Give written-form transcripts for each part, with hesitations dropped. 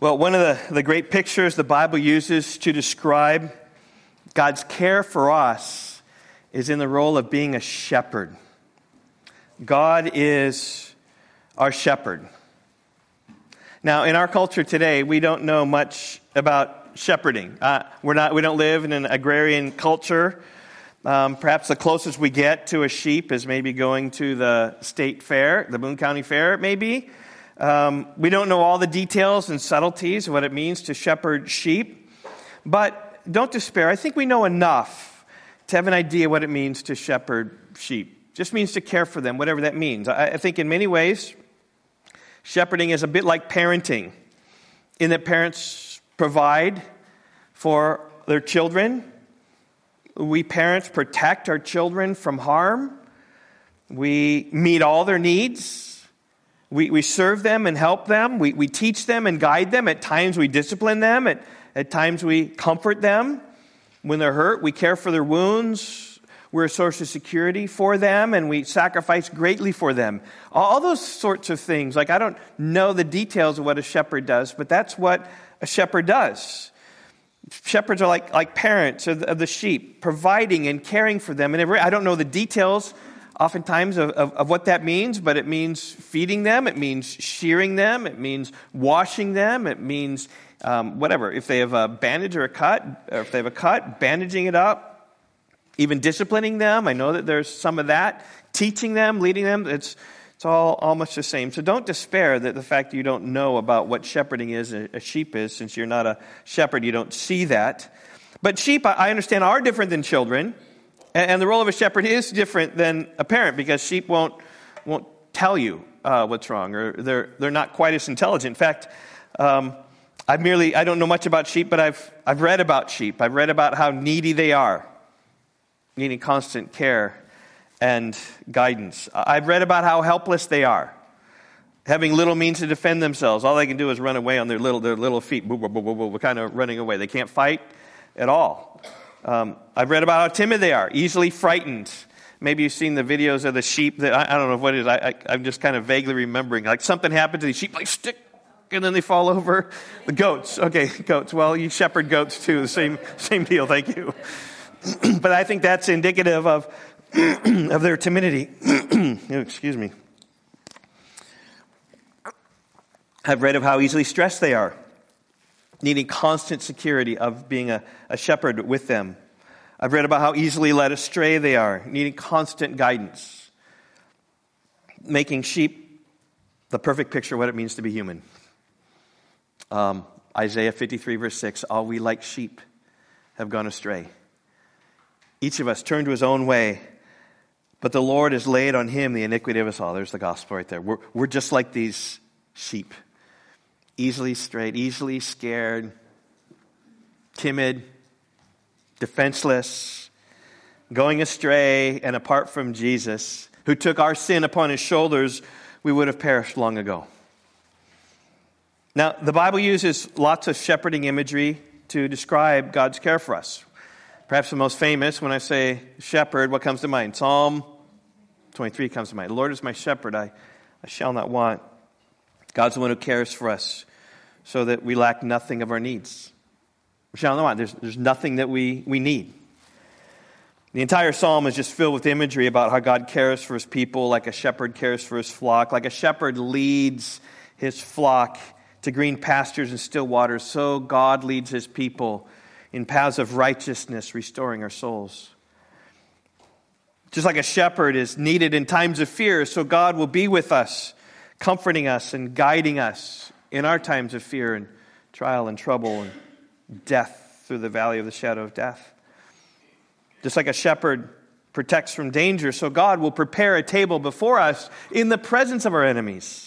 Well, one of the great pictures the Bible uses to describe God's care for us is in the role of being a shepherd. God is our shepherd. Now, in our culture today, we don't know much about shepherding. We don't live in an agrarian culture. Perhaps the closest we get to a sheep is maybe going to the state fair, the Boone County Fair, maybe. We don't know all the details and subtleties of what it means to shepherd sheep. But don't despair. I think we know enough to have an idea what it means to shepherd sheep. Just means to care for them, whatever that means. I think in many ways, shepherding is a bit like parenting, in that parents provide for their children. We parents protect our children from harm. We meet all their needs. We serve them and help them. We teach them and guide them. At times we discipline them. At times we comfort them. When they're hurt, we care for their wounds. We're a source of security for them, and we sacrifice greatly for them. All those sorts of things. Like, I don't know the details of what a shepherd does, but that's what a shepherd does. Shepherds are like parents of the sheep, providing and caring for them. And I don't know the details oftentimes of what that means, but it means feeding them, it means shearing them, it means washing them, it means whatever. If they have a bandage or a cut, or if they have a cut, bandaging it up, even disciplining them. I know that there's some of that. Teaching them, leading them, it's all almost the same. So don't despair that the fact that you don't know about what shepherding is, a sheep is, since you're not a shepherd, you don't see that. But sheep, I understand, are different than children. And the role of a shepherd is different than a parent, because sheep won't tell you what's wrong, or they're not quite as intelligent. In fact, I don't know much about sheep, but I've read about sheep. I've read about how needy they are, needing constant care and guidance. I've read about how helpless they are, having little means to defend themselves. All they can do is run away on their little feet, kind of running away. They can't fight at all. I've read about how timid they are, easily frightened. Maybe you've seen the videos of the sheep that, I don't know what it is, I'm just kind of vaguely remembering. Like something happened to these sheep, like stick, and then they fall over. The goats, okay, goats. Well, you shepherd goats too, the same deal, thank you. But I think that's indicative of their timidity. Excuse me. I've read of how easily stressed they are, needing constant security of being a shepherd with them. I've read about how easily led astray they are, needing constant guidance, making sheep the perfect picture of what it means to be human. Isaiah 53 verse 6, all we like sheep have gone astray. Each of us turned to his own way, but the Lord has laid on him the iniquity of us all. There's the gospel right there. We're just like these sheep. Easily strayed, easily scared, timid, defenseless, going astray, and apart from Jesus, who took our sin upon his shoulders, we would have perished long ago. Now, the Bible uses lots of shepherding imagery to describe God's care for us. Perhaps the most famous, when I say shepherd, what comes to mind? Psalm 23 comes to mind. The Lord is my shepherd, I shall not want. God's the one who cares for us so that we lack nothing of our needs. We shall not want. There's nothing that we need. The entire psalm is just filled with imagery about how God cares for his people, like a shepherd cares for his flock, like a shepherd leads his flock to green pastures and still waters. So God leads his people in paths of righteousness, restoring our souls. Just like a shepherd is needed in times of fear, so God will be with us, comforting us and guiding us in our times of fear and trial and trouble and death through the valley of the shadow of death. Just like a shepherd protects from danger, so God will prepare a table before us in the presence of our enemies.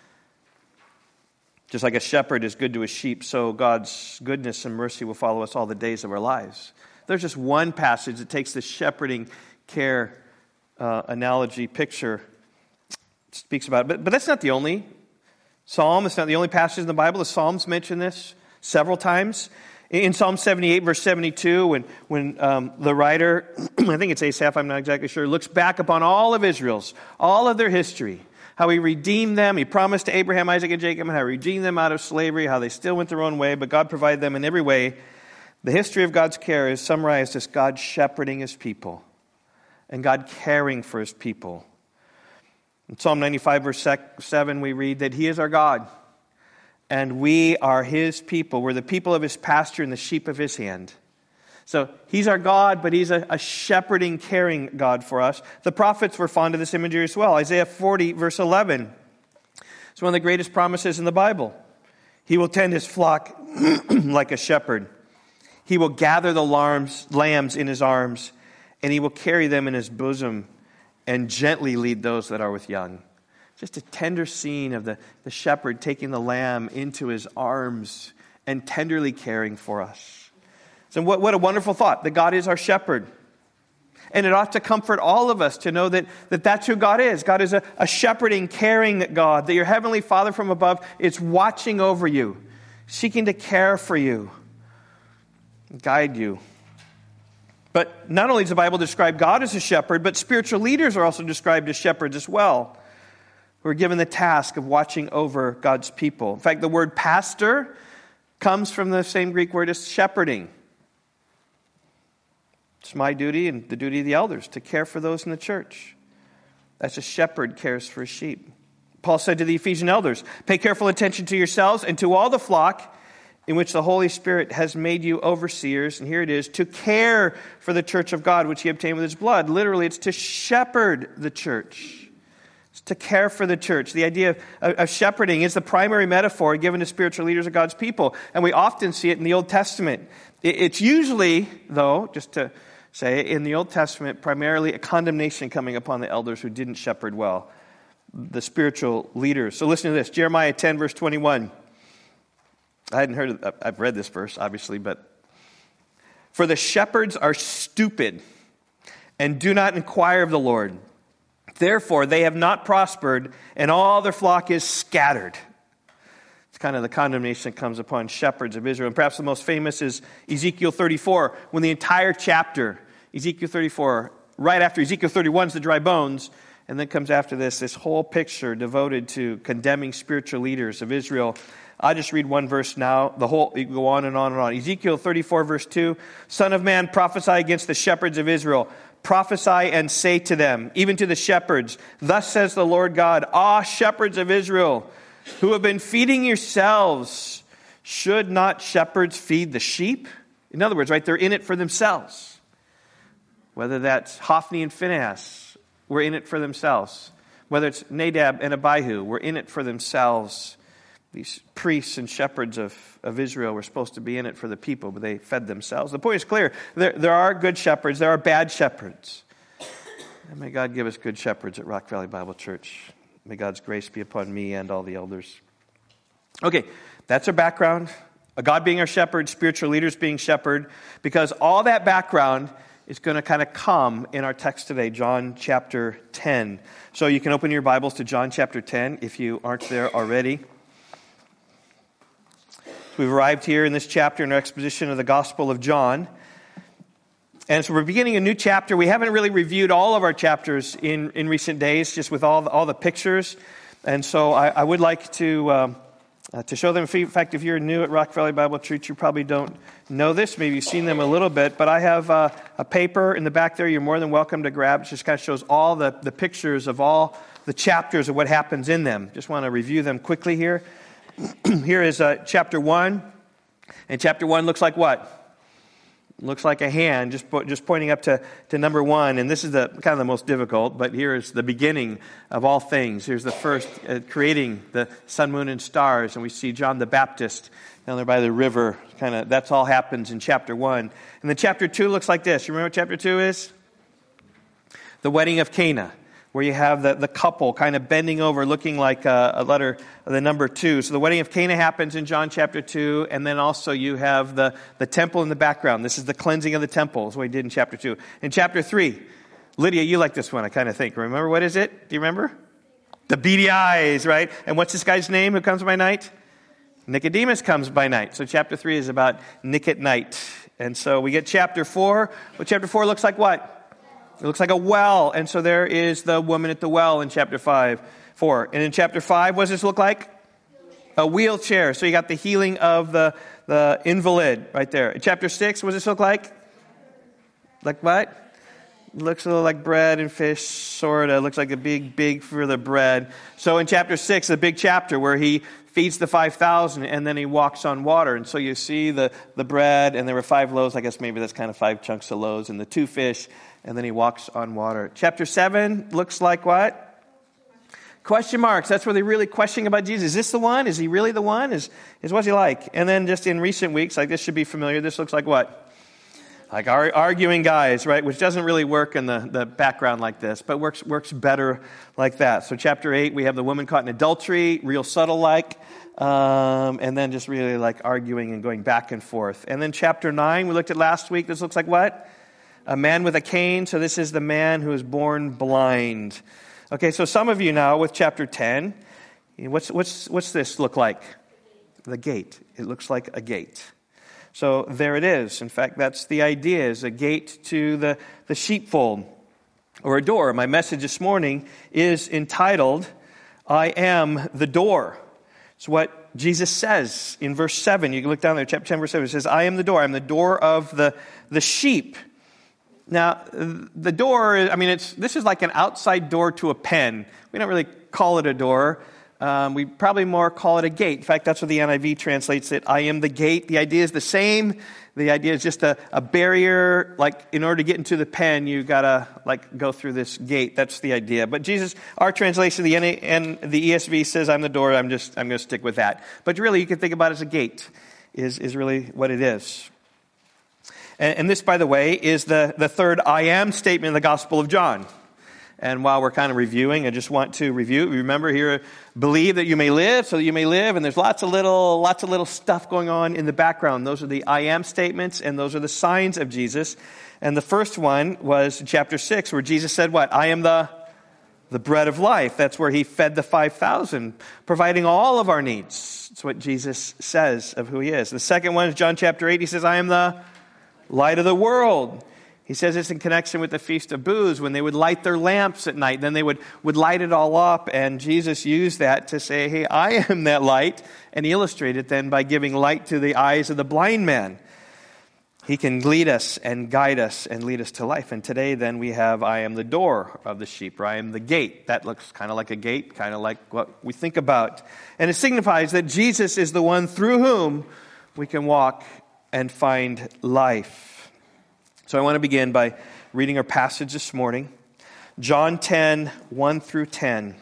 Just like a shepherd is good to his sheep, so God's goodness and mercy will follow us all the days of our lives. There's just one passage that takes the shepherding care analogy picture, speaks about it. But that's not the only psalm. It's not the only passage in the Bible. The Psalms mention this several times. In Psalm 78, verse 72, when the writer, I think it's Asaph, I'm not exactly sure, looks back upon all of Israel's, all of their history, how he redeemed them. He promised to Abraham, Isaac, and Jacob, and how he redeemed them out of slavery, how they still went their own way, but God provided them in every way. The history of God's care is summarized as God shepherding his people and God caring for his people. In Psalm 95, verse 7, we read that he is our God, and we are his people. We're the people of his pasture and the sheep of his hand. So he's our God, but he's a shepherding, caring God for us. The prophets were fond of this imagery as well. Isaiah 40, verse 11. It's one of the greatest promises in the Bible. He will tend his flock like a shepherd. He will gather the lambs in his arms, and he will carry them in his bosom and gently lead those that are with young. Just a tender scene of the shepherd taking the lamb into his arms and tenderly caring for us. So what a wonderful thought, that God is our shepherd. And it ought to comfort all of us to know that that's who God is. God is a shepherding, caring God, that your heavenly Father from above is watching over you, seeking to care for you, guide you. But not only does the Bible describe God as a shepherd, but spiritual leaders are also described as shepherds as well, who are given the task of watching over God's people. In fact, the word pastor comes from the same Greek word as shepherding. It's my duty and the duty of the elders to care for those in the church. As a shepherd cares for his sheep. Paul said to the Ephesian elders, pay careful attention to yourselves and to all the flock in which the Holy Spirit has made you overseers. And here it is, to care for the church of God, which he obtained with his blood. Literally, it's to shepherd the church. It's to care for the church. The idea of shepherding is the primary metaphor given to spiritual leaders of God's people. And we often see it in the Old Testament. It's usually, though, just to say, in the Old Testament, primarily a condemnation coming upon the elders who didn't shepherd well, the spiritual leaders. So listen to this, Jeremiah 10, verse 21. I hadn't heard of, I've read this verse, obviously, but for the shepherds are stupid and do not inquire of the Lord. Therefore, they have not prospered, and all their flock is scattered. It's kind of the condemnation that comes upon shepherds of Israel. And perhaps the most famous is Ezekiel 34, when the entire chapter, Ezekiel 34, right after Ezekiel 31 is the dry bones, and then comes after this whole picture devoted to condemning spiritual leaders of Israel. I'll just read one verse now. You go on and on and on. Ezekiel 34, verse 2, Son of man, prophesy against the shepherds of Israel. Prophesy and say to them, even to the shepherds, thus says the Lord God, ah, shepherds of Israel, who have been feeding yourselves, should not shepherds feed the sheep? In other words, right, they're in it for themselves. Whether that's Hophni and Phinehas, we're in it for themselves. Whether it's Nadab and Abihu, we're in it for themselves. These priests and shepherds of Israel were supposed to be in it for the people, but they fed themselves. The point is clear. There are good shepherds. There are bad shepherds. And may God give us good shepherds at Rock Valley Bible Church. May God's grace be upon me and all the elders. Okay, that's our background. God being our shepherd, spiritual leaders being shepherd, because all that background is going to kind of come in our text today, John chapter 10. So you can open your Bibles to John chapter 10 if you aren't there already. We've arrived here in this chapter in our exposition of the Gospel of John. And so we're beginning a new chapter. We haven't really reviewed all of our chapters in recent days, just with all the pictures. And so I would like to show them. In fact, if you're new at Rock Valley Bible Church, you probably don't know this. Maybe you've seen them a little bit. But I have a paper in the back there you're more than welcome to grab. It just kind of shows all the pictures of all the chapters of what happens in them. Just want to review them quickly here. Here is chapter 1. And chapter 1 looks like what? Looks like a hand, just pointing up to number 1. And this is the kind of the most difficult, but here is the beginning of all things. Here's the first, creating the sun, moon, and stars. And we see John the Baptist down there by the river. That's all happens in chapter 1. And then chapter 2 looks like this. You remember what chapter 2 is? The wedding of Cana, where you have the couple kind of bending over, looking like a letter, the number 2. So the wedding of Cana happens in John chapter 2, and then also you have the temple in the background. This is the cleansing of the temple, is what he did in chapter 2. In chapter 3, Lydia, you like this one, I kind of think. Remember, what is it? Do you remember? The beady eyes, right? And what's this guy's name who comes by night? Nicodemus comes by night. So chapter 3 is about Nick at night. And so we get chapter 4. Well, chapter 4 looks like what? It looks like a well, and so there is the woman at the well in chapter 5. 4. And in chapter 5, what does this look like? A wheelchair. So you got the healing of the invalid right there. In chapter 6, what does this look like? Like what? Looks a little like bread and fish, sort of. Looks like a big for the bread. So in chapter 6, a big chapter where he feeds the 5,000 and then he walks on water. And so you see the bread, and there were 5 loaves. I guess maybe that's kind of 5 chunks of loaves, and the 2 fish, and then he walks on water. Chapter 7 looks like what? Question marks. That's where they're really questioning about Jesus. Is this the one? Is he really the one? Is what's he like? And then just in recent weeks, like this should be familiar, this looks like what? Like arguing guys, right? Which doesn't really work in the background like this, but works better like that. So chapter 8, we have the woman caught in adultery, real subtle like, and then just really like arguing and going back and forth. And then chapter 9, we looked at last week, this looks like what? A man with a cane. So this is the man who is born blind. Okay, so some of you now with chapter 10, what's this look like? The gate. It looks like a gate. So there it is. In fact, that's the idea, is a gate to the sheepfold, or a door. My message this morning is entitled, I am the door. It's what Jesus says in verse 7. You can look down there, chapter 10, verse 7. It says, I am the door. I am the door of the sheep. Now, the door, this is like an outside door to a pen. We don't really call it a door. We probably more call it a gate. In fact, that's what the NIV translates it. I am the gate. The idea is the same. The idea is just a barrier. Like, in order to get into the pen, you gotta go through this gate. That's the idea. But Jesus, our translation, the ESV says, I'm the door. I'm going to stick with that. But really, you can think about it as a gate, is really what it is. And this, by the way, is the third I am statement in the Gospel of John. And while we're kind of reviewing, I just want to review. Remember here, believe that you may live, so that you may live. And there's lots of little stuff going on in the background. Those are the I am statements, and those are the signs of Jesus. And the first one was in chapter 6, where Jesus said what? I am the bread of life. That's where he fed the 5,000, providing all of our needs. That's what Jesus says of who he is. The second one is John chapter 8. He says, I am the light of the world. He says it's in connection with the Feast of Booths, when they would light their lamps at night. Then they would light it all up, and Jesus used that to say, hey, I am that light, and he illustrated it then by giving light to the eyes of the blind man. He can lead us and guide us and lead us to life. And today then we have, I am the door of the sheep, or I am the gate. That looks kind of like a gate, kind of like what we think about. And it signifies that Jesus is the one through whom we can walk and find life. So I want to begin by reading our passage this morning. John 10, 1 through 10.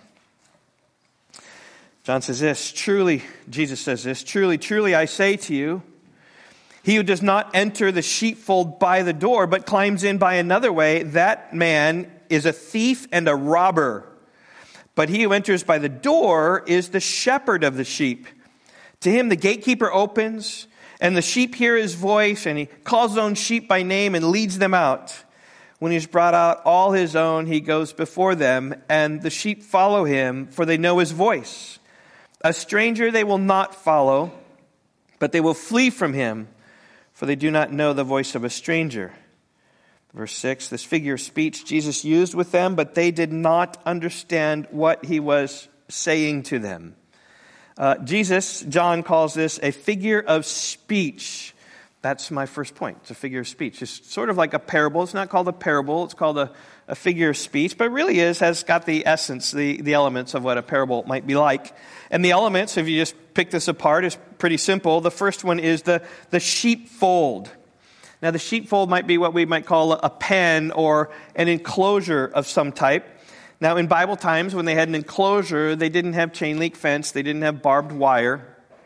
John says this, Jesus says this, truly I say to you, he who does not enter the sheepfold by the door, but climbs in by another way, that man is a thief and a robber. But he who enters by the door is the shepherd of the sheep. To him the gatekeeper opens, and the sheep hear his voice, and he calls his own sheep by name and leads them out. When he's brought out all his own, he goes before them, and the sheep follow him, for they know his voice. A stranger they will not follow, but they will flee from him, for they do not know the voice of a stranger. Verse 6, this figure of speech Jesus used with them, but they did not understand what he was saying to them. John calls this a figure of speech. That's my first point. It's a figure of speech. It's sort of like a parable. It's not called a parable. It's called a figure of speech, but it really has got the essence, the elements of what a parable might be like. And the elements, if you just pick this apart, is pretty simple. The first one is the sheepfold. Now, the sheepfold might be what we might call a pen or an enclosure of some type. Now, in Bible times, when they had an enclosure, they didn't have chain link fence. They didn't have barbed wire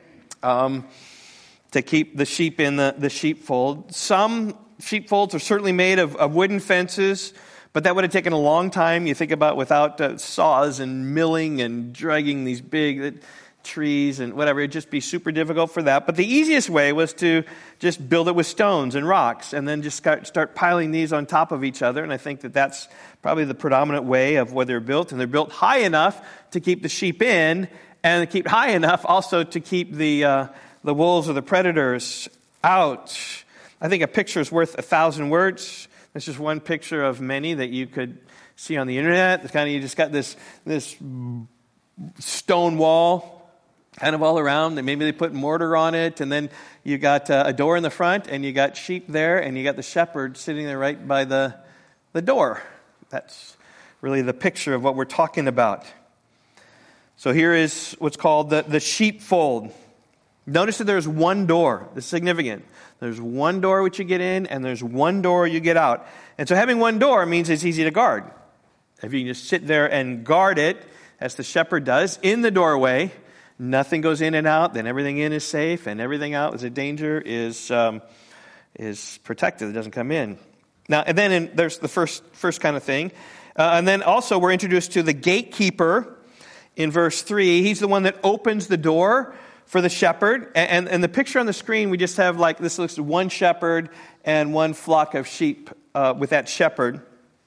to keep the sheep in the sheepfold. Some sheepfolds are certainly made of wooden fences, but that would have taken a long time. You think about without saws and milling and dragging these big trees and whatever. It'd just be super difficult for that. But the easiest way was to just build it with stones and rocks and then just start piling these on top of each other. And I think that's probably the predominant way of what they're built. And they're built high enough to keep the sheep in, and keep high enough also to keep the wolves or the predators out. I think a picture is worth 1,000 words. This is one picture of many that you could see on the internet. It's kind of, you just got this stone wall kind of all around, and maybe they put mortar on it, and then you got a door in the front, and you got sheep there, and you got the shepherd sitting there right by the door. That's really the picture of what we're talking about. So here is what's called the sheepfold. Notice that there's one door. This is significant. There's one door which you get in, and there's one door you get out. And so having one door means it's easy to guard. If you can just sit there and guard it, as the shepherd does, in the doorway, nothing goes in and out, then everything in is safe, and everything out is a danger, is protected. It doesn't come in. Now, and then there's the first kind of thing. And then also we're introduced to the gatekeeper in verse 3. He's the one that opens the door for the shepherd. And the picture on the screen, we just have like, this looks like one shepherd and one flock of sheep with that shepherd.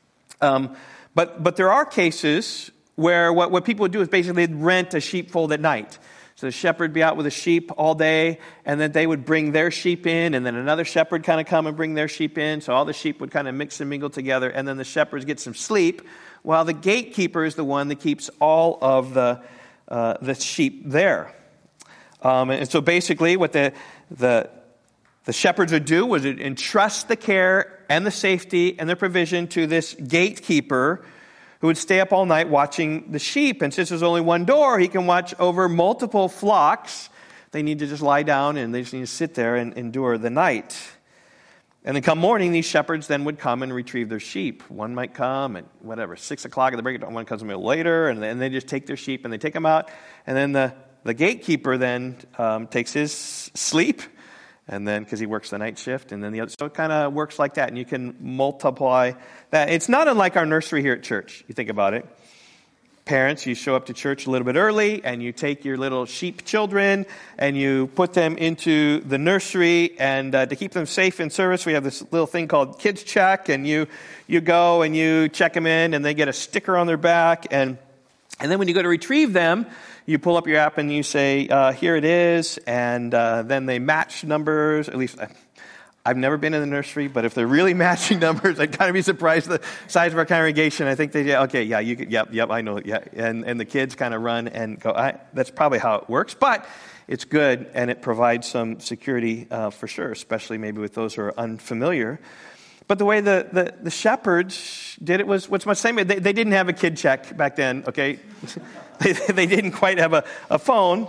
But there are cases where what people would do is basically they'd rent a sheepfold at night. So the shepherd would be out with a sheep all day, and then they would bring their sheep in, and then another shepherd kind of come and bring their sheep in, so all the sheep would kind of mix and mingle together, and then the shepherds get some sleep, while the gatekeeper is the one that keeps all of the sheep there. And so basically what the shepherds would do was entrust the care and the safety and the provision to this gatekeeper who would stay up all night watching the sheep. And since there's only one door, he can watch over multiple flocks. They need to just lie down and they just need to sit there and endure the night. And then come morning, these shepherds then would come and retrieve their sheep. One might come at 6 o'clock at the break of dawn. One comes a little later, and then they just take their sheep and they take them out. And then the gatekeeper then takes his sleep, and then because he works the night shift, and then the other. So it kind of works like that, and you can multiply that. It's not unlike our nursery here at church. You think about it. Parents, you show up to church a little bit early, and you take your little sheep children, and you put them into the nursery, and to keep them safe in service, we have this little thing called Kids Check, and you go and you check them in, and they get a sticker on their back, and then when you go to retrieve them, you pull up your app and you say, here it is, and then they match numbers. At least I've never been in the nursery, but if they're really matching numbers, I'd kind of be surprised at the size of our congregation. I think yep, I know, yeah. And the kids kind of run and go, that's probably how it works, but it's good, and it provides some security for sure, especially maybe with those who are unfamiliar. But the way the shepherds did it was much the same. They didn't have a kid check back then, okay? They didn't quite have a phone.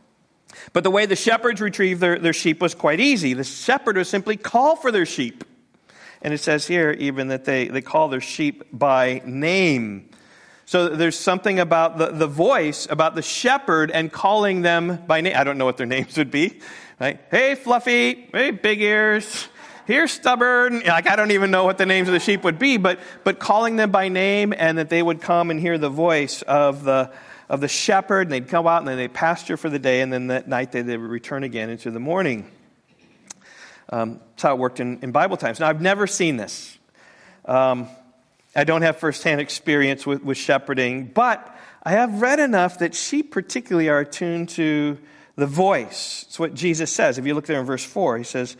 But the way the shepherds retrieved their sheep was quite easy. The shepherd would simply call for their sheep. And it says here even that they call their sheep by name. So there's something about the voice, about the shepherd and calling them by name. I don't know what their names would be. Right? Hey, Fluffy. Hey, Big Ears. Here's Stubborn. Like, I don't even know what the names of the sheep would be, but calling them by name, and that they would come and hear the voice of the shepherd, and they'd come out and then they'd pasture for the day, and then that night they would return again into the morning. That's how it worked in Bible times. Now, I've never seen this. I don't have firsthand experience with shepherding, but I have read enough that sheep particularly are attuned to the voice. It's what Jesus says. If you look there in verse 4, he says,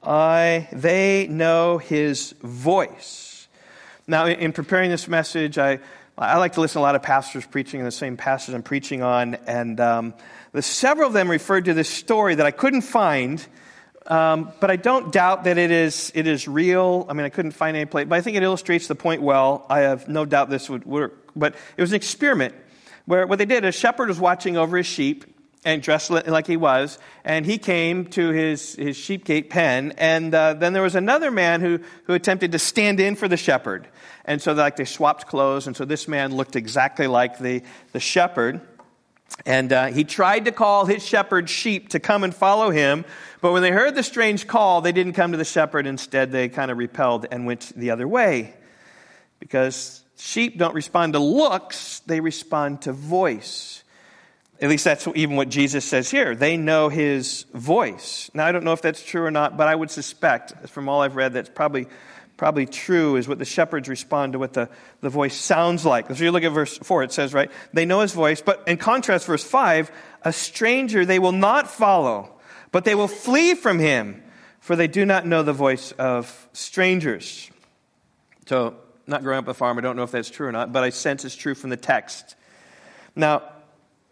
they know his voice. Now, in preparing this message, I like to listen to a lot of pastors preaching in the same passage I'm preaching on, and several of them referred to this story that I couldn't find, but I don't doubt that it is real. I mean, I couldn't find any place, but I think it illustrates the point well. I have no doubt this would work, but it was an experiment where what they did, a shepherd was watching over his sheep, and dressed like he was, and he came to his sheep gate pen, and then there was another man who attempted to stand in for the shepherd. And so they swapped clothes, and so this man looked exactly like the shepherd. And he tried to call his shepherd's sheep to come and follow him, but when they heard the strange call, they didn't come to the shepherd. Instead, they kind of repelled and went the other way. Because sheep don't respond to looks, they respond to voice. At least that's even what Jesus says here. They know his voice. Now, I don't know if that's true or not, but I would suspect, from all I've read, that's probably true, is what the shepherds respond to what the voice sounds like. So you look at verse 4, it says, right, they know his voice. But in contrast, verse 5, a stranger they will not follow, but they will flee from him, for they do not know the voice of strangers. So, not growing up on a farm, I don't know if that's true or not, but I sense it's true from the text. Now,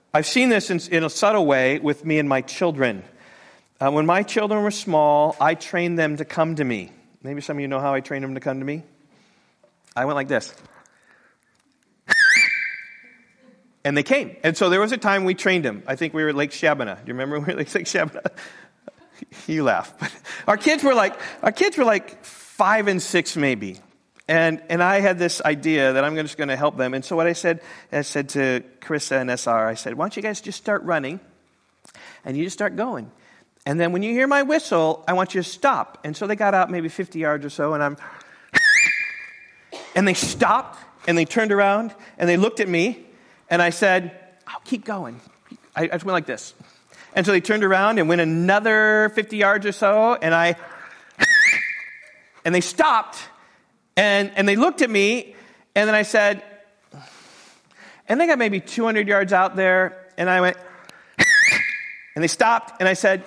I've seen this in a subtle way with me and my children. When my children were small, I trained them to come to me. Maybe some of you know how I trained them to come to me. I went like this. And they came. And so there was a time we trained them. I think we were at Lake Shabana. Do you remember when we were at Lake Shabana? You laugh. But our kids were like 5 and 6 maybe. And I had this idea that I'm just going to help them. And so what I said to Carissa and SR, I said, why don't you guys just start running and you just start going. And then when you hear my whistle, I want you to stop. And so they got out maybe 50 yards or so, and they stopped, and they turned around, and they looked at me, and I said, oh, keep going. I just went like this. And so they turned around and went another 50 yards or so, and they stopped, and they looked at me, and then I said, and they got maybe 200 yards out there, and I went, and they stopped, and I said,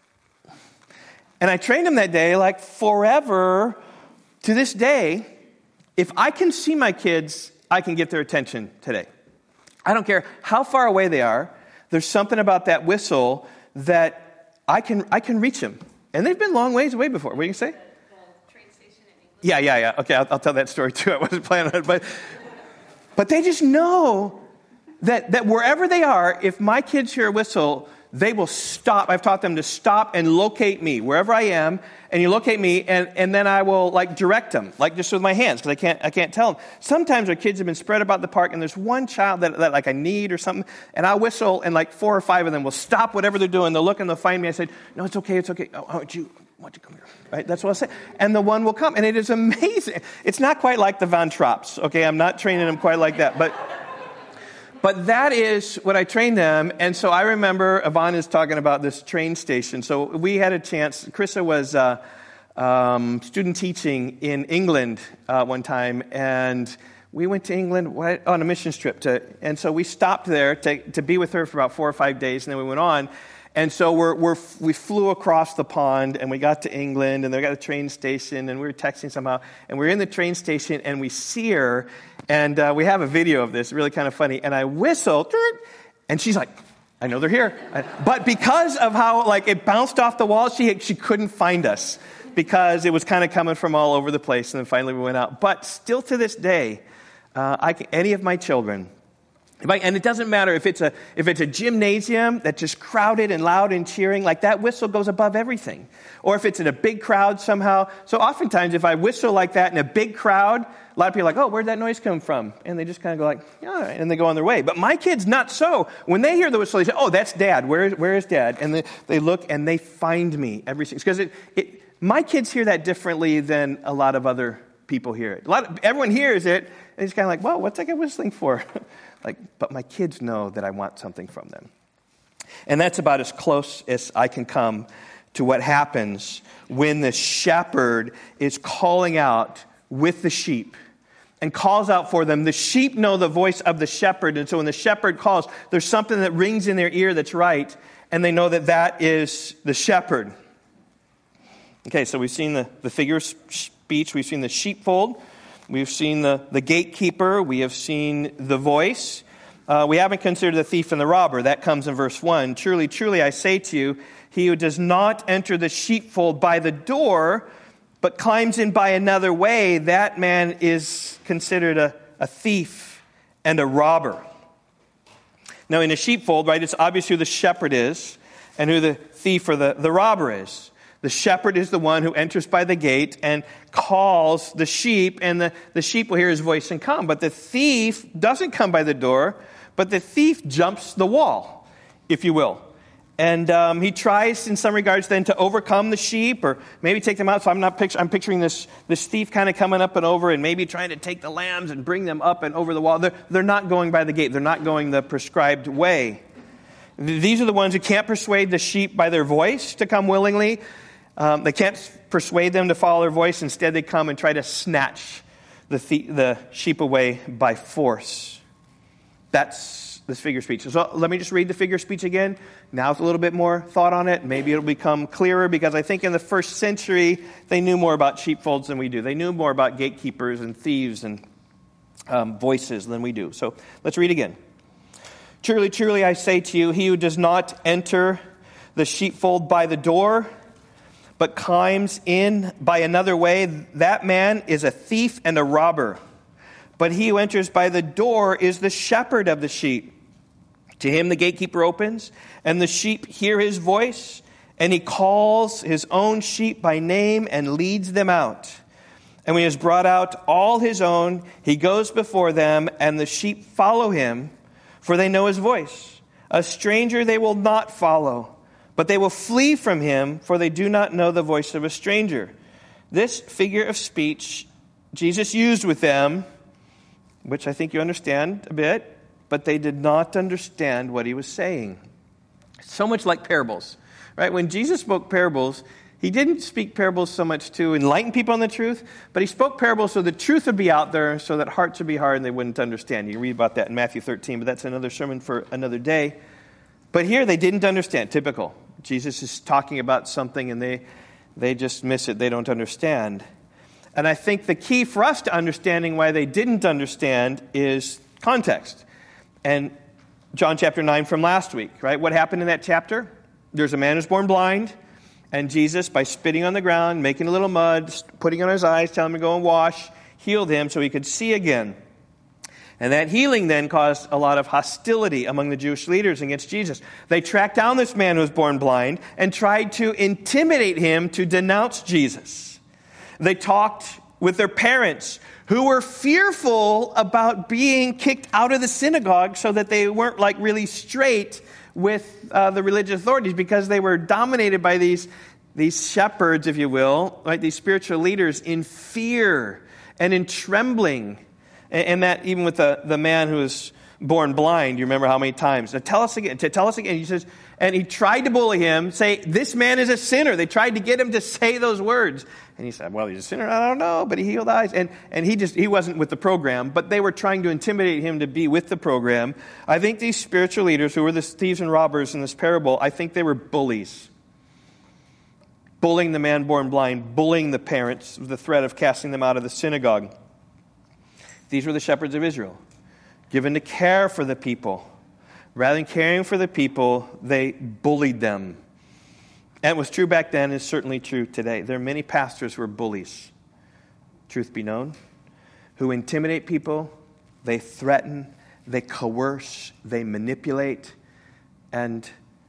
and I trained them that day, like forever, to this day, if I can see my kids, I can get their attention today. I don't care how far away they are. There's something about that whistle that I can reach them. And they've been long ways away before. What do you say? The train station in England. Yeah. Okay, I'll tell that story too. I wasn't planning on it. But they just know that wherever they are, if my kids hear a whistle, they will stop. I've taught them to stop and locate me wherever I am, and you locate me, and then I will like direct them, like just with my hands, because I can't tell them. Sometimes our kids have been spread about the park, and there's one child that like I need or something, and I'll whistle, and like 4 or 5 of them will stop whatever they're doing. They'll look and they'll find me. I said, "No, it's okay. Oh, why don't you come here?" Right? That's what I'll say, and the one will come, and it is amazing. It's not quite like the Von Trapps. Okay, I'm not training them quite like that, But that is what I trained them. And so I remember Yvonne is talking about this train station. So we had a chance. Carissa was student teaching in England one time. And we went to England on a missions trip. And so we stopped there to be with her for about 4 or 5 days. And then we went on. And so we flew across the pond, and we got to England, and they got a train station, and we were texting somehow, and we were in the train station, and we see her, and we have a video of this, really kind of funny, and I whistled, and she's like, I know they're here. But because of how like it bounced off the wall, she couldn't find us, because it was kind of coming from all over the place, and then finally we went out. But still to this day, any of my children, and it doesn't matter if it's a gymnasium that's just crowded and loud and cheering, like that whistle goes above everything. Or if it's in a big crowd somehow. So oftentimes if I whistle like that in a big crowd, a lot of people are like, oh, where'd that noise come from? And they just kind of go like, yeah, and they go on their way. But my kids, not so. When they hear the whistle, they say, oh, that's Dad. Where is Dad? And they look and they find me every single, because my kids hear that differently than a lot of other people hear it. Everyone hears it, and it's kind of like, well, what's that guy whistling for? But my kids know that I want something from them. And that's about as close as I can come to what happens when the shepherd is calling out with the sheep and calls out for them. The sheep know the voice of the shepherd, and so when the shepherd calls, there's something that rings in their ear that's right, and they know that is the shepherd. Okay, so we've seen the figure of speech, we've seen the sheepfold, we've seen the gatekeeper. We have seen the voice. We haven't considered the thief and the robber. That comes in verse 1. Truly, truly, I say to you, he who does not enter the sheepfold by the door, but climbs in by another way, that man is considered a thief and a robber. Now, in a sheepfold, right, it's obvious who the shepherd is and who the thief or the robber is. The shepherd is the one who enters by the gate and calls the sheep, and the sheep will hear his voice and come. But the thief doesn't come by the door, but the thief jumps the wall, if you will. And he tries, in some regards, then to overcome the sheep or maybe take them out. So I'm picturing this thief kind of coming up and over and maybe trying to take the lambs and bring them up and over the wall. They're not going by the gate. They're not going the prescribed way. These are the ones who can't persuade the sheep by their voice to come willingly. They can't persuade them to follow their voice. Instead, they come and try to snatch the sheep away by force. That's this figure of speech. So let me just read the figure of speech again. Now with a little bit more thought on it. Maybe it'll become clearer, because I think in the first century, they knew more about sheepfolds than we do. They knew more about gatekeepers and thieves and voices than we do. So let's read again. Truly, truly, I say to you, he who does not enter the sheepfold by the door, but climbs in by another way, that man is a thief and a robber. But he who enters by the door is the shepherd of the sheep. To him the gatekeeper opens, and the sheep hear his voice, and he calls his own sheep by name and leads them out. And when he has brought out all his own, he goes before them, and the sheep follow him, for they know his voice. A stranger they will not follow, but they will flee from him, for they do not know the voice of a stranger. This figure of speech Jesus used with them, which I think you understand a bit, but they did not understand what he was saying. So much like parables, right? When Jesus spoke parables, he didn't speak parables so much to enlighten people on the truth, but he spoke parables so the truth would be out there, so that hearts would be hard and they wouldn't understand. You read about that in Matthew 13, but that's another sermon for another day. But here they didn't understand. Typical. Jesus is talking about something and they just miss it. They don't understand. And I think the key for us to understanding why they didn't understand is context. And John chapter 9 from last week, right? What happened in that chapter? There's a man who's born blind, and Jesus, by spitting on the ground, making a little mud, putting on his eyes, telling him to go and wash, healed him so he could see again. And that healing then caused a lot of hostility among the Jewish leaders against Jesus. They tracked down this man who was born blind and tried to intimidate him to denounce Jesus. They talked with their parents, who were fearful about being kicked out of the synagogue so that they weren't like really straight with the religious authorities, because they were dominated by these shepherds, if you will, right? These spiritual leaders in fear and in trembling. And that even with the man who was born blind, you remember how many times? Now tell us again. He says, and he tried to bully him, say, this man is a sinner. They tried to get him to say those words. And he said, well, he's a sinner. I don't know, but he healed eyes. And he wasn't with the program, but they were trying to intimidate him to be with the program. I think these spiritual leaders who were the thieves and robbers in this parable, I think they were bullies. Bullying the man born blind, bullying the parents with the threat of casting them out of the synagogue. These were the shepherds of Israel, given to care for the people. Rather than caring for the people, they bullied them. And it was true back then, it's certainly true today. There are many pastors who are bullies, truth be known, who intimidate people, they threaten, they coerce, they manipulate. And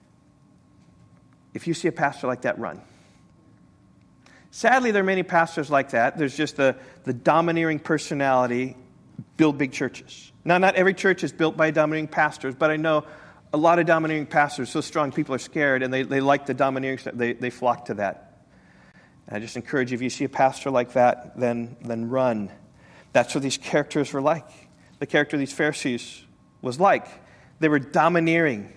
if you see a pastor like that, run. Sadly, there are many pastors like that. There's just the domineering personality build big churches. Now, not every church is built by domineering pastors, but I know a lot of domineering pastors, so strong people are scared, and they like the domineering stuff. They flock to that. And I just encourage you, if you see a pastor like that, then run. That's what these characters were like. The character of these Pharisees was like. They were domineering,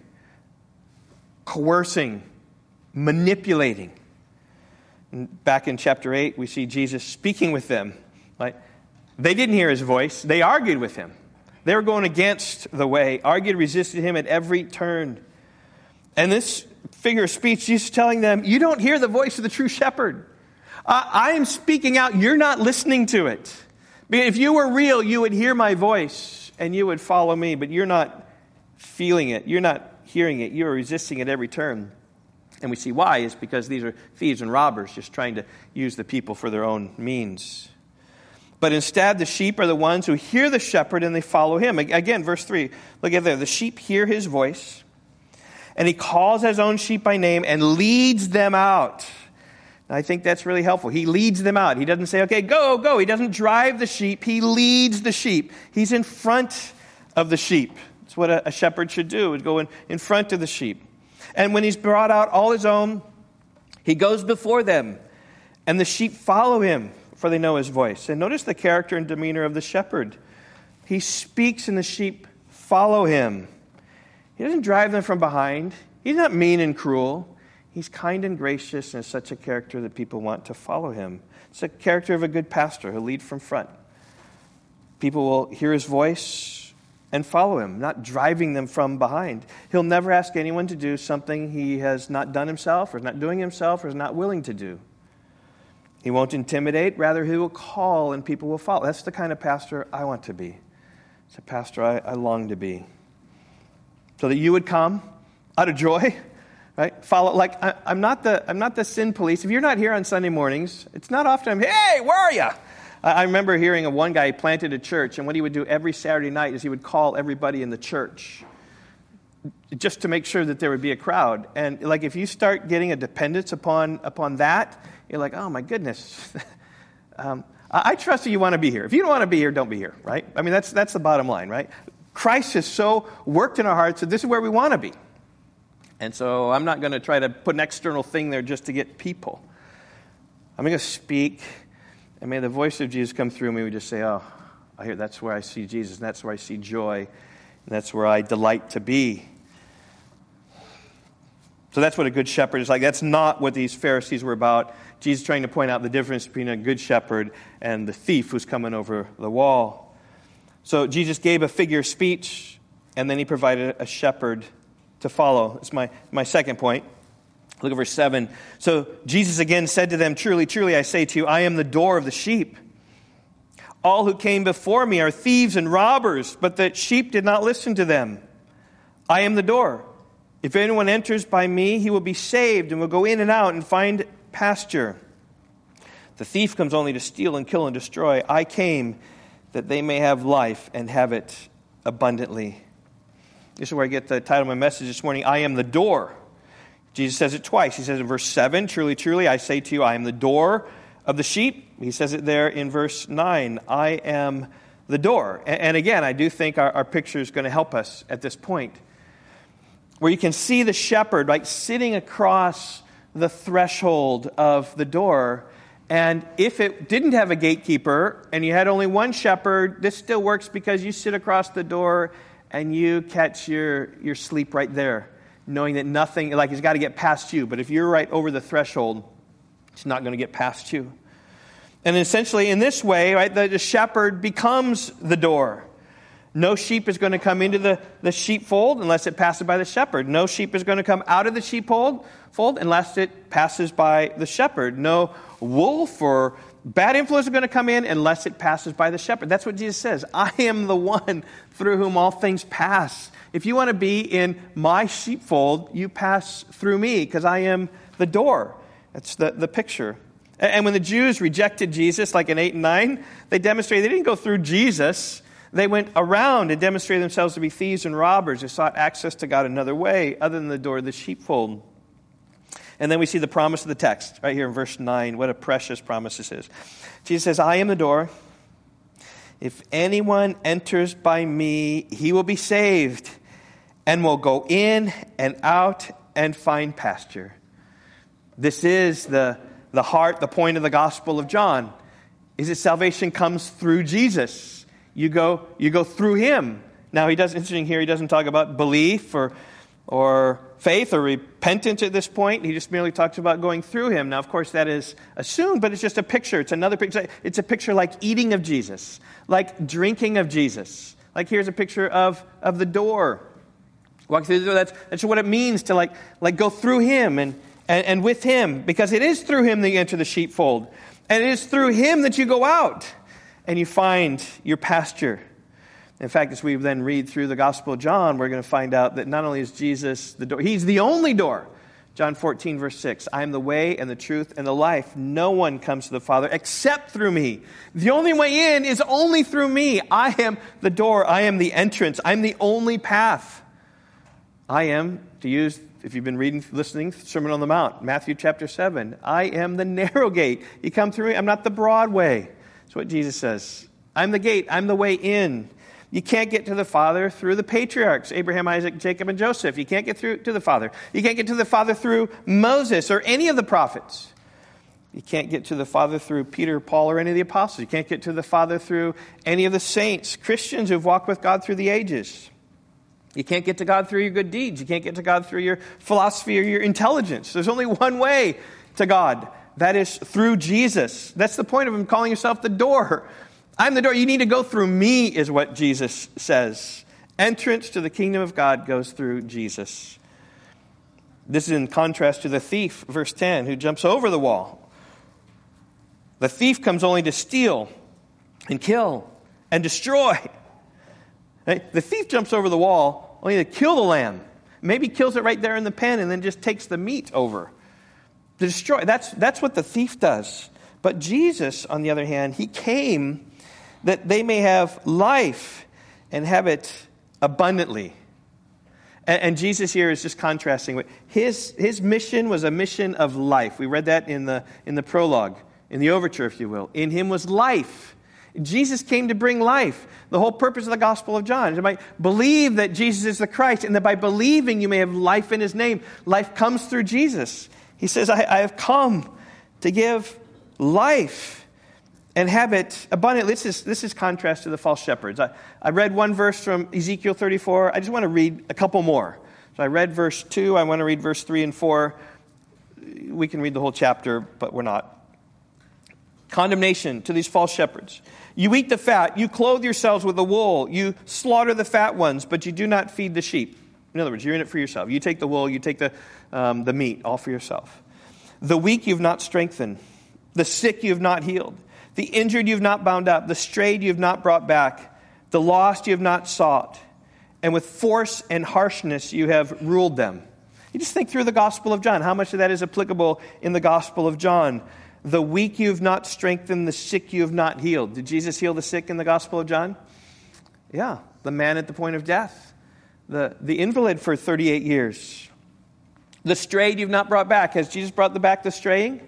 coercing, manipulating. And back in chapter 8, we see Jesus speaking with them. Right? They didn't hear his voice. They argued with him. They were going against the way, argued, resisted him at every turn. And this figure of speech, Jesus is telling them, you don't hear the voice of the true shepherd. I am speaking out. You're not listening to it. If you were real, you would hear my voice and you would follow me. But you're not feeling it. You're not hearing it. You're resisting at every turn. And we see why. It's because these are thieves and robbers just trying to use the people for their own means. But instead, the sheep are the ones who hear the shepherd and they follow him. Again, verse 3, look at there. The sheep hear his voice, and he calls his own sheep by name and leads them out. Now, I think that's really helpful. He leads them out. He doesn't say, okay, go, go. He doesn't drive the sheep. He leads the sheep. He's in front of the sheep. That's what a shepherd should do, is go in front of the sheep. And when he's brought out all his own, he goes before them, and the sheep follow him, for they know his voice. And notice the character and demeanor of the shepherd. He speaks and the sheep follow him. He doesn't drive them from behind. He's not mean and cruel. He's kind and gracious, and is such a character that people want to follow him. It's a character of a good pastor who'll lead from front. People will hear his voice and follow him, not driving them from behind. He'll never ask anyone to do something he has not done himself, or is not doing himself, or is not willing to do. He won't intimidate. Rather, he will call and people will follow. That's the kind of pastor I want to be. It's a pastor I long to be. so that you would come out of joy, right? Follow, like, I'm not the sin police. If you're not here on Sunday mornings, it's not often hey, where are you? I remember hearing of one guy who planted a church, and what he would do every Saturday night is he would call everybody in the church just to make sure that there would be a crowd. And like, if you start getting a dependence upon that, you're like, oh my goodness. I trust that you want to be here. If you don't want to be here, don't be here, right? I mean, that's the bottom line, right? Christ has so worked in our hearts that this is where we want to be. And so I'm not going to try to put an external thing there just to get people. I'm going to speak, and may the voice of Jesus come through me. We just say, oh, I hear that's where I see Jesus, and that's where I see joy, and that's where I delight to be. So that's what a good shepherd is like. That's not what these Pharisees were about. Jesus trying to point out the difference between a good shepherd and the thief who's coming over the wall. So Jesus gave a figure of speech, and then he provided a shepherd to follow. It's my second point. Look at verse 7. So Jesus again said to them, truly, truly, I say to you, I am the door of the sheep. All who came before me are thieves and robbers, but the sheep did not listen to them. I am the door. If anyone enters by me, he will be saved and will go in and out and find pasture. The thief comes only to steal and kill and destroy. I came that they may have life and have it abundantly. This is where I get the title of my message this morning, I am the door. Jesus says it twice. He says in verse 7, truly, truly, I say to you, I am the door of the sheep. He says it there in verse 9, I am the door. And again, I do think our picture is going to help us at this point, where you can see the shepherd like sitting across the threshold of the door. And if it didn't have a gatekeeper and you had only one shepherd, this still works because you sit across the door and you catch your sleep right there, knowing that nothing, like it's got to get past you. But if you're right over the threshold, it's not going to get past you. And essentially in this way, right, the shepherd becomes the door. No sheep is going to come into the sheepfold unless it passes by the shepherd. No sheep is going to come out of the sheepfold unless it passes by the shepherd. No wolf or bad influence is going to come in unless it passes by the shepherd. That's what Jesus says. I am the one through whom all things pass. If you want to be in my sheepfold, you pass through me because I am the door. That's the picture. And when the Jews rejected Jesus, like in 8 and 9, they demonstrated they didn't go through Jesus. They went around and demonstrated themselves to be thieves and robbers who sought access to God another way other than the door of the sheepfold. And then we see the promise of the text right here in verse 9. What a precious promise this is. Jesus says, I am the door. If anyone enters by me, he will be saved and will go in and out and find pasture. This is the heart, the point of the Gospel of John, is that salvation comes through Jesus. You go through him. Now, interesting here, he doesn't talk about belief or faith or repentance at this point. He just merely talks about going through him. Now, of course, that is assumed, but it's just a picture. It's another picture. It's a picture like eating of Jesus, like drinking of Jesus. Like here's a picture of the door. Walk through the door. That's what it means to like go through him and with him, because it is through him that you enter the sheepfold. And it is through him that you go out and you find your pasture. In fact, as we then read through the Gospel of John, we're going to find out that not only is Jesus the door, he's the only door. John 14, verse 6, I am the way and the truth and the life. No one comes to the Father except through me. The only way in is only through me. I am the door. I am the entrance. I'm the only path. I am, to use, if you've been listening, Sermon on the Mount, Matthew chapter 7, I am the narrow gate. You come through me. I'm not the broad way. That's what Jesus says. I'm the gate. I'm the way in. You can't get to the Father through the patriarchs, Abraham, Isaac, Jacob, and Joseph. You can't get through to the Father. You can't get to the Father through Moses or any of the prophets. You can't get to the Father through Peter, Paul, or any of the apostles. You can't get to the Father through any of the saints, Christians who've walked with God through the ages. You can't get to God through your good deeds. You can't get to God through your philosophy or your intelligence. There's only one way to God. That is through Jesus. That's the point of him calling himself the door. I'm the door. You need to go through me, is what Jesus says. Entrance to the kingdom of God goes through Jesus. This is in contrast to the thief, verse 10, who jumps over the wall. The thief comes only to steal and kill and destroy. The thief jumps over the wall only to kill the lamb. Maybe kills it right there in the pen and then just takes the meat over to destroy. That's what the thief does. But Jesus, on the other hand, he came that they may have life and have it abundantly. And Jesus here is just contrasting. His mission was a mission of life. We read that in the prologue, in the overture, if you will. In him was life. Jesus came to bring life. The whole purpose of the Gospel of John is you might believe that Jesus is the Christ, and that by believing you may have life in his name. Life comes through Jesus. He says, I have come to give life and have it abundantly. This is contrast to the false shepherds. I read one verse from Ezekiel 34. I just want to read a couple more. So I read verse 2. I want to read verse 3 and 4. We can read the whole chapter, but we're not. Condemnation to these false shepherds. You eat the fat, you clothe yourselves with the wool, you slaughter the fat ones, but you do not feed the sheep. In other words, you're in it for yourself. You take the wool, you take the meat, all for yourself. The weak you've not strengthened, the sick you've not healed, the injured you've not bound up, the strayed you've not brought back, the lost you have not sought, and with force and harshness you have ruled them. You just think through the Gospel of John. How much of that is applicable in the Gospel of John? The weak you have not strengthened, the sick you have not healed. Did Jesus heal the sick in the Gospel of John? Yeah, the man at the point of death. The invalid for 38 years. The strayed you've not brought back. Has Jesus brought back the straying?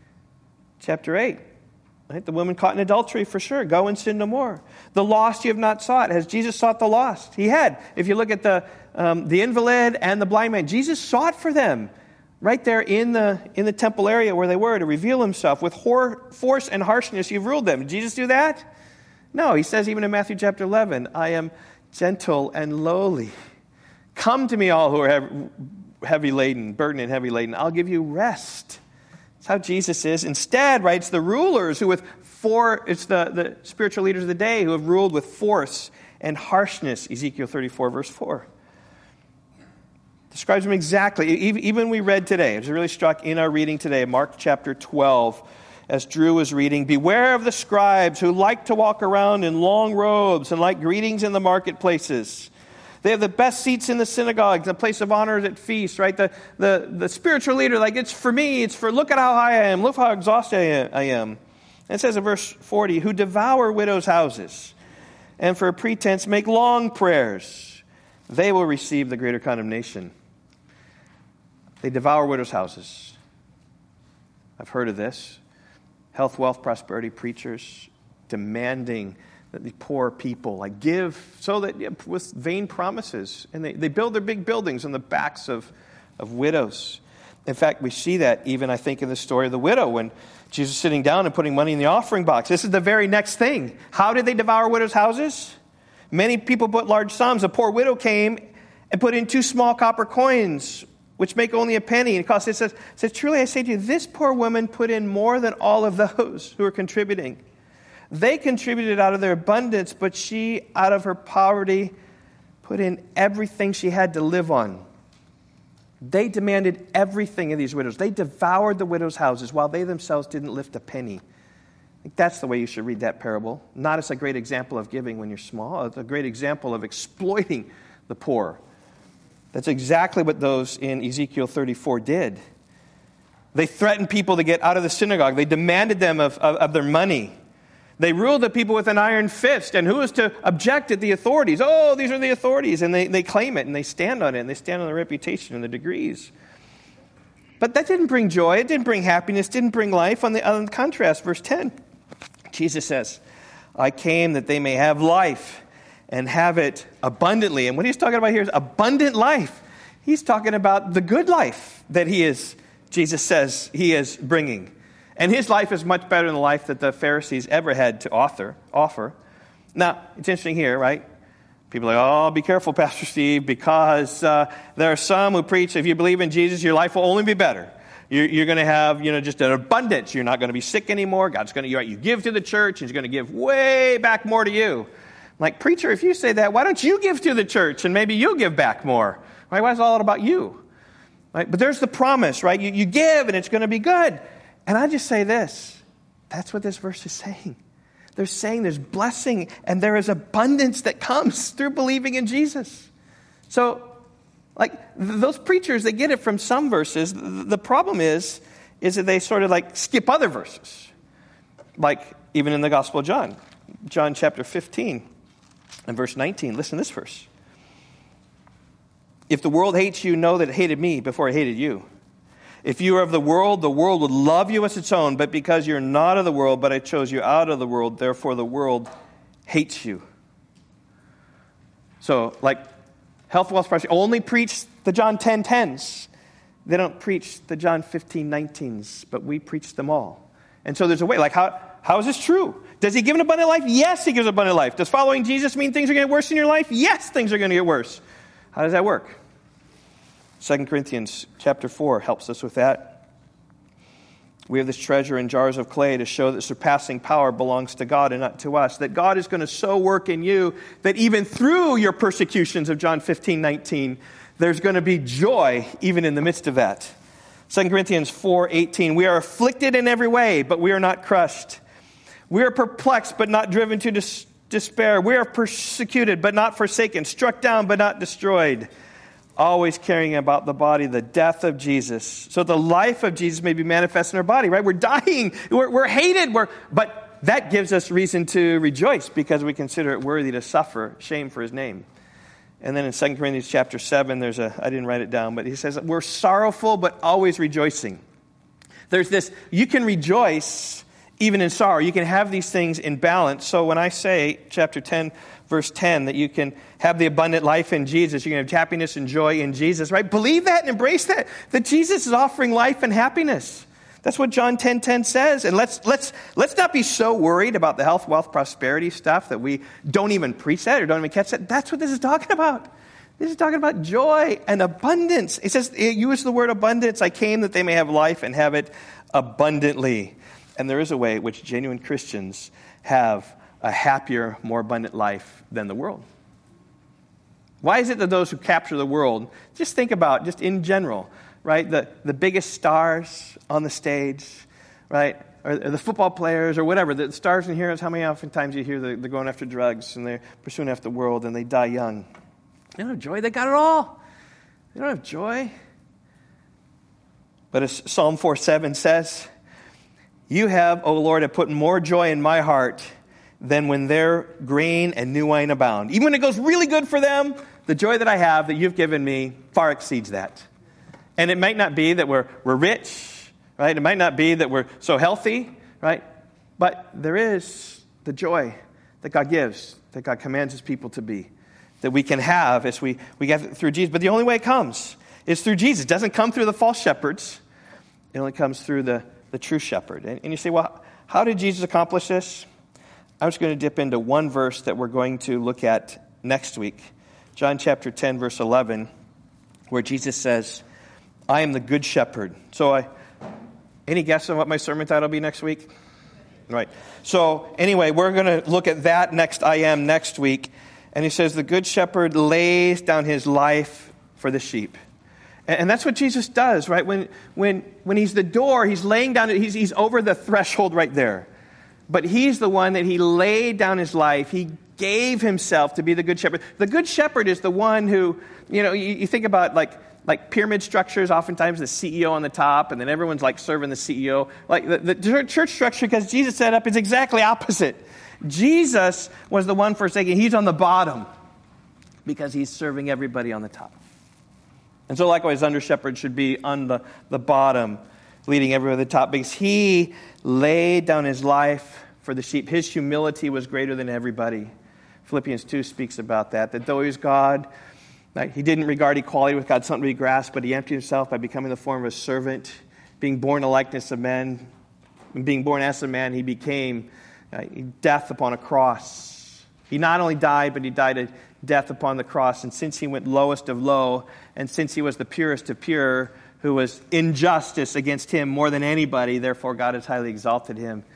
Chapter 8. Right? The woman caught in adultery, for sure. Go and sin no more. The lost you have not sought. Has Jesus sought the lost? He had. If you look at the invalid and the blind man, Jesus sought for them. Right there in the temple area where they were to reveal himself. With force and harshness you've ruled them. Did Jesus do that? No, he says even in Matthew chapter 11, I am gentle and lowly. Come to me all who are heavy laden, burdened and heavy laden. I'll give you rest. That's how Jesus is. Instead, right, it's the rulers who it's the spiritual leaders of the day who have ruled with force and harshness. Ezekiel 34 verse 4. Describes them exactly. Even we read today, it was really struck in our reading today, Mark chapter 12, as Drew was reading, beware of the scribes who like to walk around in long robes and like greetings in the marketplaces. They have the best seats in the synagogues, the place of honor at feasts, right? The spiritual leader, like, it's for me, look at how high I am, look how exhausted I am. And it says in verse 40, who devour widows' houses and for a pretense make long prayers, they will receive the greater condemnation. They devour widows' houses. I've heard of this. Health, wealth, prosperity preachers demanding that the poor people give so that with vain promises. And they build their big buildings on the backs of widows. In fact, we see that even, I think, in the story of the widow when Jesus is sitting down and putting money in the offering box. This is the very next thing. How did they devour widows' houses? Many people put large sums. A poor widow came and put in 2 small copper coins, which make only a penny. And it says, truly I say to you, this poor woman put in more than all of those who are contributing. They contributed out of their abundance, but she, out of her poverty, put in everything she had to live on. They demanded everything of these widows. They devoured the widows' houses while they themselves didn't lift a penny. I think that's the way you should read that parable. Not as a great example of giving when you're small. It's a great example of exploiting the poor. That's exactly what those in Ezekiel 34 did. They threatened people to get out of the synagogue. They demanded them of their money. They ruled the people with an iron fist. And who is to object at the authorities? Oh, these are the authorities. And they claim it and they stand on it. And they stand on their reputation and their degrees. But that didn't bring joy. It didn't bring happiness. It didn't bring life. On the contrast, verse 10, Jesus says, I came that they may have life and have it abundantly. And what he's talking about here is abundant life. He's talking about the good life that Jesus says he is bringing. And his life is much better than the life that the Pharisees ever had to offer. Now, it's interesting here, right? People are like, oh, be careful, Pastor Steve, because there are some who preach if you believe in Jesus, your life will only be better. You're going to have, just an abundance. You're not going to be sick anymore. God's going to, you give to the church, and he's going to give way back more to you. Like, preacher, if you say that, why don't you give to the church and maybe you'll give back more? Right? Why is it all about you? Right? But there's the promise, right? You give and it's going to be good. And I just say this. That's what this verse is saying. They're saying there's blessing and there is abundance that comes through believing in Jesus. So, like, those preachers, they get it from some verses. The problem is that they sort of like skip other verses. Like, even in the Gospel of John. John chapter 15 and verse 19. Listen to this verse. If the world hates you, know that it hated me before it hated you. If you are of the world would love you as its own. But because you're not of the world, but I chose you out of the world, therefore the world hates you. So, like, health, wealth, prosperity only preach the John 10:10s. They don't preach the John 15:19s, but we preach them all. And so there's a way. Like, how is this true? Does he give an abundant life? Yes, he gives abundant life. Does following Jesus mean things are going to get worse in your life? Yes, things are going to get worse. How does that work? 2 Corinthians chapter 4 helps us with that. We have this treasure in jars of clay to show that surpassing power belongs to God and not to us. That God is going to so work in you that even through your persecutions of John 15:19, there's going to be joy even in the midst of that. 2 Corinthians 4:18, we are afflicted in every way, but we are not crushed. We are perplexed, but not driven to despair. We are persecuted, but not forsaken. Struck down, but not destroyed. Always carrying about the body the death of Jesus, so the life of Jesus may be manifest in our body, right? We're dying. We're hated. But that gives us reason to rejoice because we consider it worthy to suffer shame for his name. And then in 2 Corinthians chapter 7, I didn't write it down, but he says, we're sorrowful, but always rejoicing. There's this, you can rejoice even in sorrow. You can have these things in balance. So when I say, chapter 10, verse 10, that you can have the abundant life in Jesus, you can have happiness and joy in Jesus, right? Believe that and embrace that Jesus is offering life and happiness. That's what John 10:10 says. And let's not be so worried about the health, wealth, prosperity stuff that we don't even preach that or don't even catch that. That's what this is talking about. This is talking about joy and abundance. It says, it uses the word abundance. I came that they may have life and have it abundantly. And there is a way in which genuine Christians have a happier, more abundant life than the world. Why is it that those who capture the world, just think about, just in general, right, the biggest stars on the stage, right, or the football players or whatever, the stars and heroes, how many oftentimes you hear they're going after drugs and they're pursuing after the world and they die young. They don't have joy. They got it all. They don't have joy. But as Psalm 4:7 says, you have, O Lord, have put more joy in my heart than when their grain and new wine abound. Even when it goes really good for them, the joy that I have that you've given me far exceeds that. And it might not be that we're rich, right? It might not be that we're so healthy, right? But there is the joy that God gives, that God commands his people to be, that we can have as we get it through Jesus. But the only way it comes is through Jesus. It doesn't come through the false shepherds. It only comes through the true shepherd. And you say, well, how did Jesus accomplish this? I'm just going to dip into one verse that we're going to look at next week. John chapter 10, verse 11, where Jesus says, I am the good shepherd. So any guess on what my sermon title will be next week? Right. So anyway, we're going to look at that next week. And he says, the good shepherd lays down his life for the sheep. And that's what Jesus does, right? When he's the door, he's laying down, he's over the threshold right there. But he's the one that he laid down his life. He gave himself to be the good shepherd. The good shepherd is the one who, you think about like pyramid structures, oftentimes the CEO on the top, and then everyone's like serving the CEO. Like the church structure, because Jesus set up, is exactly opposite. Jesus was the one forsaken. He's on the bottom because he's serving everybody on the top. And so likewise, under shepherd should be on the bottom, leading everyone to the top, because he laid down his life for the sheep. His humility was greater than everybody. Philippians 2 speaks about that though he was God, he didn't regard equality with God something to be grasped, but he emptied himself by becoming the form of a servant, being born in the likeness of men. And being born as a man, he became death upon a cross. He not only died, but he died a death upon the cross. And since he went lowest of low, and since he was the purest of pure, who was injustice against him more than anybody, therefore God has highly exalted him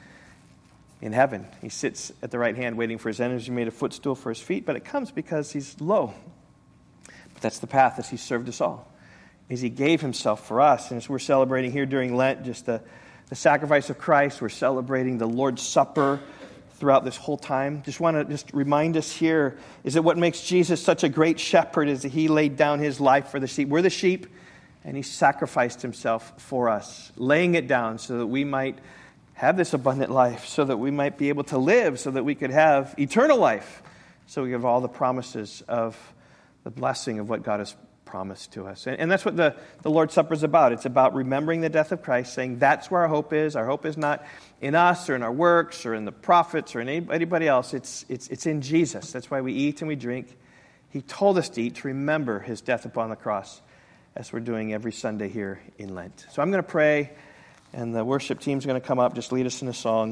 in heaven. He sits at the right hand waiting for his enemies. He made a footstool for his feet, but it comes because he's low. But that's the path that he served us all, is he gave himself for us. And as we're celebrating here during Lent, just the sacrifice of Christ, we're celebrating the Lord's Supper throughout this whole time. Just want to just remind us here is that what makes Jesus such a great shepherd is that he laid down his life for the sheep. We're the sheep, and he sacrificed himself for us, laying it down so that we might have this abundant life, so that we might be able to live, so that we could have eternal life, so we have all the promises of the blessing of what God has promised to us. And that's what the Lord's Supper is about. It's about remembering the death of Christ, saying that's where our hope is. Our hope is not in us or in our works or in the prophets or in anybody else. It's in Jesus. That's why we eat and we drink. He told us to eat, to remember his death upon the cross, as we're doing every Sunday here in Lent. So I'm going to pray, and the worship team's going to come up, just lead us in a song.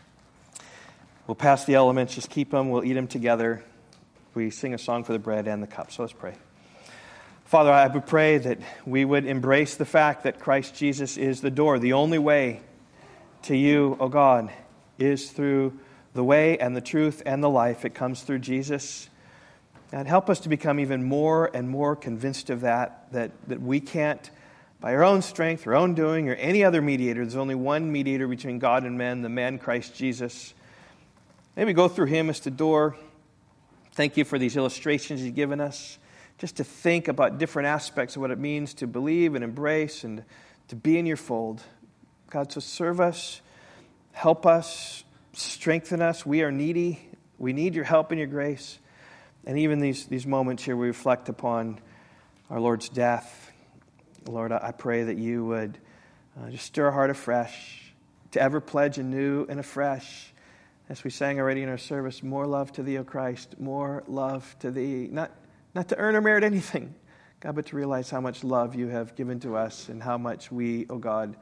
We'll pass the elements, just keep them, we'll eat them together. We sing a song for the bread and the cup. So let's pray. Father, I would pray that we would embrace the fact that Christ Jesus is the door. The only way to you, O God, is through the way and the truth and the life. It comes through Jesus. And help us to become even more and more convinced of that we can't, by our own strength, our own doing, or any other mediator. There's only one mediator between God and men, the man Christ Jesus. Maybe go through him as the door. Thank you for these illustrations you've given us, just to think about different aspects of what it means to believe and embrace and to be in your fold. God, so serve us, help us, strengthen us. We are needy. We need your help and your grace. And even these moments here, we reflect upon our Lord's death. Lord, I pray that you would just stir our heart afresh, to ever pledge anew and afresh, as we sang already in our service, more love to thee, O Christ, more love to thee. Not to earn or merit anything, God, but to realize how much love you have given to us and how much we, O God,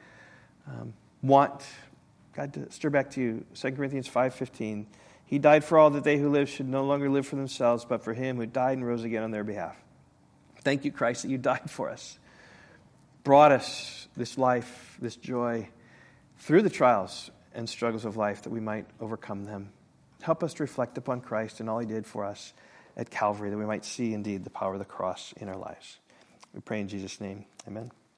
want, God, to stir back to you. 2 Corinthians 5:15. He died for all that they who live should no longer live for themselves, but for him who died and rose again on their behalf. Thank you, Christ, that you died for us. Brought us this life, this joy, through the trials and struggles of life, that we might overcome them. Help us to reflect upon Christ and all he did for us at Calvary, that we might see indeed the power of the cross in our lives. We pray in Jesus' name. Amen.